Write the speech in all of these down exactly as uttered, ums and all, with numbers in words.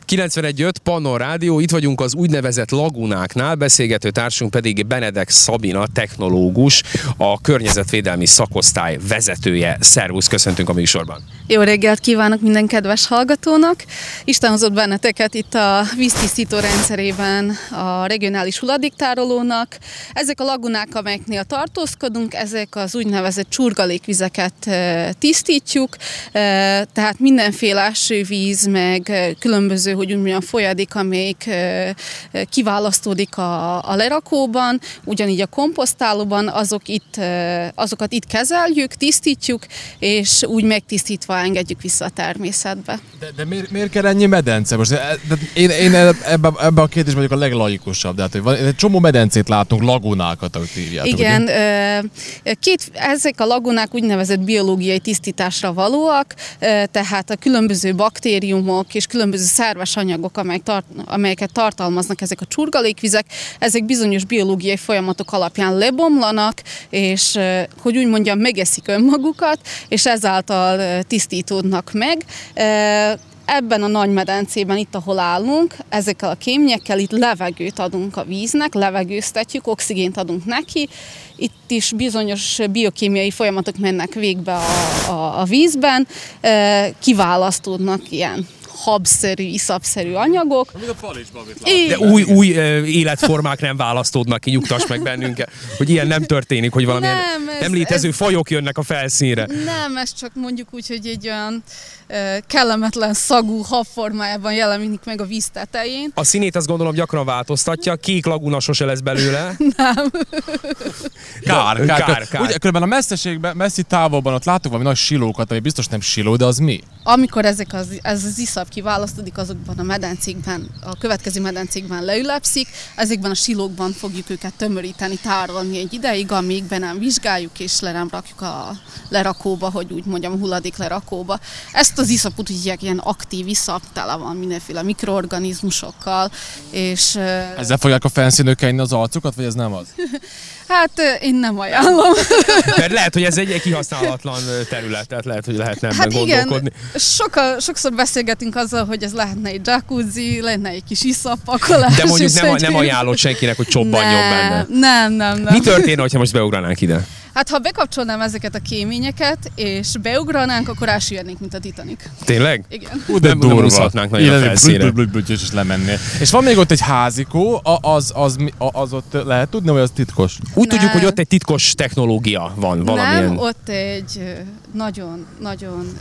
kilencvenegy öt Pannon Rádió, itt vagyunk az úgynevezett lagunáknál, beszélgető társunk pedig Benedek Szabina, technológus, a környezetvédelmi szakosztály vezetője. Szervusz, köszöntünk a műsorban. Jó reggelt kívánok minden kedves hallgatónak! Isten hozott benneteket itt a víztisztító rendszerében a regionális hulladéktárolónak. Ezek a lagunák, amelyeknél tartózkodunk, ezek az úgynevezett csurgalékvizeket tisztítjuk, tehát mindenféle esővíz, meg különböző, hogy úgy mondjam, folyadék, amelyik kiválasztódik a, a lerakóban, ugyanígy a komposztálóban, azok itt, azokat itt kezeljük, tisztítjuk, és úgy megtisztítva engedjük vissza a természetbe. De, de miért, miért kell ennyi medence? Most, de én, én ebben ebbe a kérdésben vagyok a leglagikusabb, de hát, hogy van, egy csomó medencét látunk, lagunákat, ahogy hívjátok. Igen, ugye? Két, ezek a lagunák úgynevezett biológiai tisztításra valóak, tehát a különböző baktériumok és különböző szerves anyagok, amelyek tart, amelyeket tartalmaznak ezek a csurgalékvizek, ezek bizonyos biológiai folyamatok alapján lebomlanak, és hogy úgy mondjam, megeszik önmagukat, és ezáltal tisztítódnak meg. Ebben a nagy medencében, itt ahol állunk, ezekkel a kémnyekkel itt levegőt adunk a víznek, levegőztetjük, oxigént adunk neki. Itt is bizonyos biokémiai folyamatok mennek végbe a, a, a vízben, kiválasztódnak ilyen habszerű, iszapszerű anyagok. Amit a palicsban, amit De új, új életformák nem választódnak ki, nyugtass meg bennünket, hogy ilyen nem történik, hogy valamilyen nem, ez, nem létező ez, fajok jönnek a felszínre. Nem, ez csak mondjuk úgy, hogy egy olyan uh, kellemetlen szagú habformájában jelenik meg a víz tetején. A színét azt gondolom gyakran változtatja, kék laguna sose lesz belőle. Nem. Kár, kár, kár, kár. Ugye, különben a messzeségben, messzi távolban ott látok valami nagy silókat, ami biztos nem siló, de az mi? Amikor ezek az, ez az iszap kiválasztódik, azokban a medencékben, a következő medencékben leülepszik, ezekben a silókban fogjuk őket tömöríteni, tárolni egy ideig, amíg be nem vizsgáljuk és le nem rakjuk a lerakóba, hogy úgy mondjam, a hulladék lerakóba. Ezt az iszapot ugye ilyen aktív iszap, tele van mindenféle mikroorganizmusokkal, és... Ezzel fogják a felszínők enni az arcukat, vagy ez nem az? Hát én nem ajánlom. Mert lehet, hogy ez egy kihasználatlan terület, tehát lehet, hogy lehetne ebben hát gondolkodni. Igen, soka, sokszor beszélgetünk azzal, hogy ez lehetne egy jacuzzi, lehetne egy kis iszappakolás. De mondjuk nem, nem ajánlott senkinek, hogy csobbanjon ne, benne. Nem, nem, nem. Mi történne, ha most beugranánk ide? Hát ha bekapcsolnám ezeket a kéményeket, és beugranánk, akkor elsüllyednénk, mint a Titanic. Tényleg? Igen. Ú, de nem, durva. nem úszhatnánk nagyon a felszínre. És lemennél. És van még ott egy házikó, az, az, az, az ott lehet tudni, vagy az titkos? Úgy Nem. tudjuk, hogy ott egy titkos technológia van, valamilyen. Nem, ott egy nagyon, nagyon...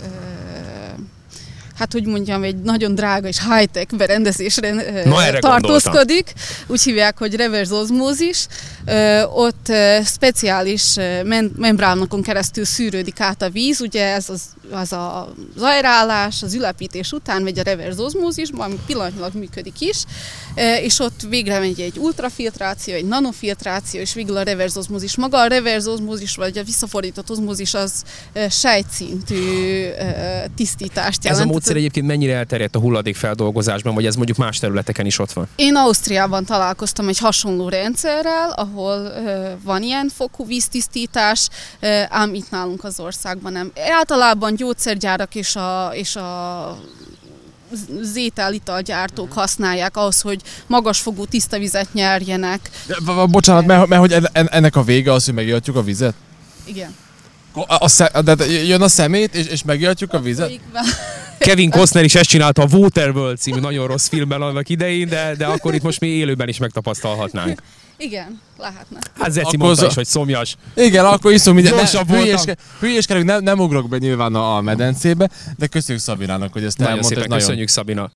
hát hogy mondjam, egy nagyon drága és high-tech berendezésre Na, tartózkodik. Úgy hívják, hogy reverse osmózis. Ott speciális membránokon keresztül szűrődik át a víz, ugye ez az, az a zajrálás, az ülepítés után megy a reverse osmózisba, ami pillanatnyilag működik is, és ott végre megy egy ultrafiltráció, egy nanofiltráció, és végül a reverse osmózis. Maga a reverse osmózis, vagy a visszafordított osmózis az sejtszintű tisztítást jelent. Ez a módszer egyébként mennyire elterjedt a hulladékfeldolgozásban, vagy ez mondjuk más területeken is ott van? Én Ausztriában találkoztam egy hasonló rendszerrel, ahol uh, van ilyen fokú víztisztítás, uh, ám itt nálunk az országban nem. Általában gyógyszergyárak és a, és a az étel-italgyártók használják ahhoz, hogy magasfogú tiszta vizet nyerjenek. De, bocsánat, mert, mert hogy ennek a vége az, hogy megihatjuk a vizet? Igen. A, a szem, de jön a szemét, és, és megihatjuk a vizet? Kevin Costner is ezt csinálta a Waterworld című nagyon rossz filmben annak idején, de, de akkor itt most mi élőben is megtapasztalhatnánk. Igen, lehetne. Hát Zeci akkor mondta z- is, hogy szomjas. Igen, akkor iszom mindent. Gyorsabb voltam. Hülyéskedünk, nem, nem ugrok be nyilván a, a medencébe, de köszönjük Szabinának, hogy ezt Nagyon elmondta. szépen Nagyon köszönjük, Szabina.